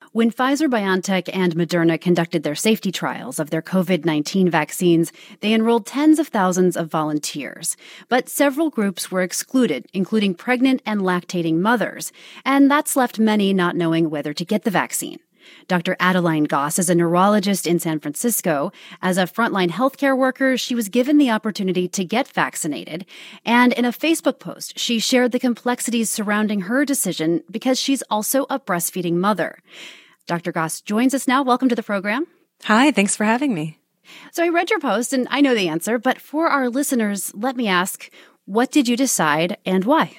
When Pfizer-BioNTech and Moderna conducted their safety trials of their COVID-19 vaccines, they enrolled tens of thousands of volunteers. But several groups were excluded, including pregnant and lactating mothers, and that's left many not knowing whether to get the vaccine. Dr. Adeline Goss is a neurologist in San Francisco. As a frontline healthcare worker, she was given the opportunity to get vaccinated. And in a Facebook post, she shared the complexities surrounding her decision because she's also a breastfeeding mother. Dr. Goss joins us now. Welcome to the program. Hi, thanks for having me. So I read your post and I know the answer, but for our listeners, let me ask, what did you decide and why?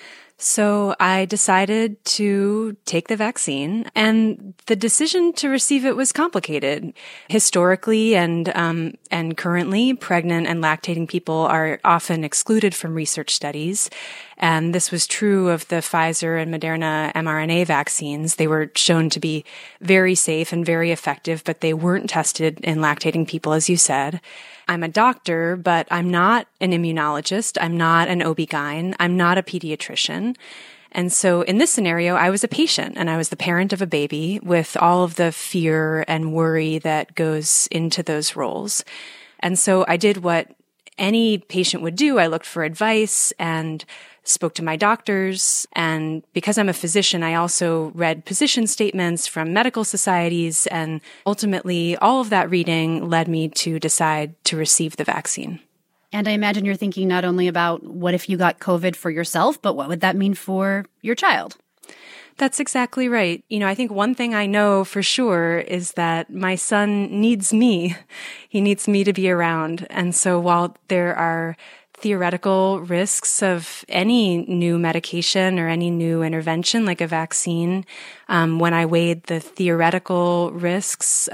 So I decided to take the vaccine, and the decision to receive it was complicated. Historically and currently, pregnant and lactating people are often excluded from research studies. And this was true of the Pfizer and Moderna mRNA vaccines. They were shown to be very safe and very effective, but they weren't tested in lactating people, as you said. I'm a doctor, but I'm not an immunologist. I'm not an OB-GYN. I'm not a pediatrician. And so in this scenario, I was a patient and I was the parent of a baby with all of the fear and worry that goes into those roles. And so I did what any patient would do. I looked for advice and spoke to my doctors. And because I'm a physician, I also read position statements from medical societies. And ultimately, all of that reading led me to decide to receive the vaccine. And I imagine you're thinking not only about what if you got COVID for yourself, but what would that mean for your child? That's exactly right. I think one thing I know for sure is that my son needs me. He needs me to be around. And so while there are theoretical risks of any new medication or any new intervention like a vaccine, when I weighed the theoretical risks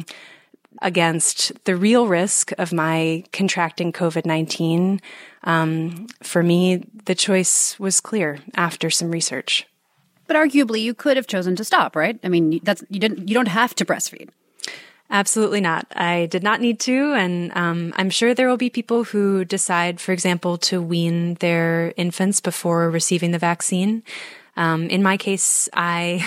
against the real risk of my contracting COVID-19, for me, the choice was clear after some research. But arguably, you could have chosen to stop, right? I mean, you don't have to breastfeed. Absolutely not. I did not need to, and I'm sure there will be people who decide, for example, to wean their infants before receiving the vaccine. In my case, I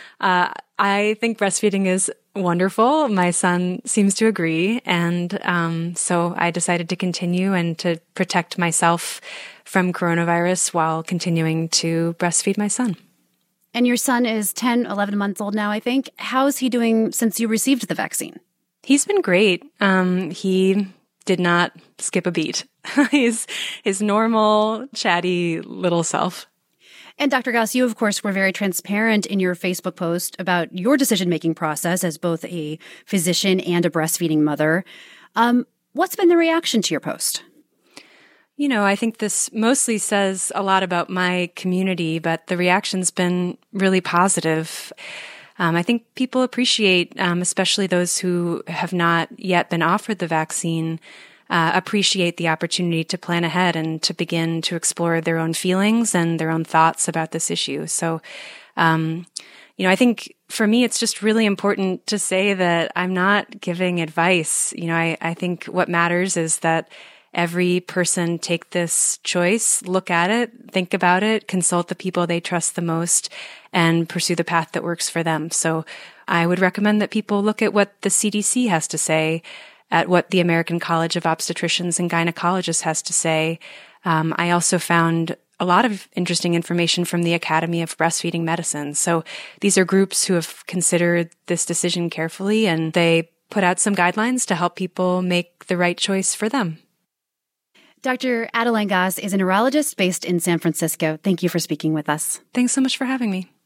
think breastfeeding is wonderful. My son seems to agree, and so I decided to continue and to protect myself from coronavirus while continuing to breastfeed my son. And your son is 10, 11 months old now, I think. How is he doing since you received the vaccine? He's been great. He did not skip a beat. He's his normal, chatty little self. And Dr. Goss, you, of course, were very transparent in your Facebook post about your decision-making process as both a physician and a breastfeeding mother. What's been the reaction to your post? I think this mostly says a lot about my community, but the reaction's been really positive. I think people appreciate, especially those who have not yet been offered the vaccine, appreciate the opportunity to plan ahead and to begin to explore their own feelings and their own thoughts about this issue. So, I think for me, it's just really important to say that I'm not giving advice. I think what matters is that every person take this choice, look at it, think about it, consult the people they trust the most, and pursue the path that works for them. So I would recommend that people look at what the CDC has to say, at what the American College of Obstetricians and Gynecologists has to say. I also found a lot of interesting information from the Academy of Breastfeeding Medicine. So these are groups who have considered this decision carefully, and they put out some guidelines to help people make the right choice for them. Dr. Adeline Goss is a neurologist based in San Francisco. Thank you for speaking with us. Thanks so much for having me.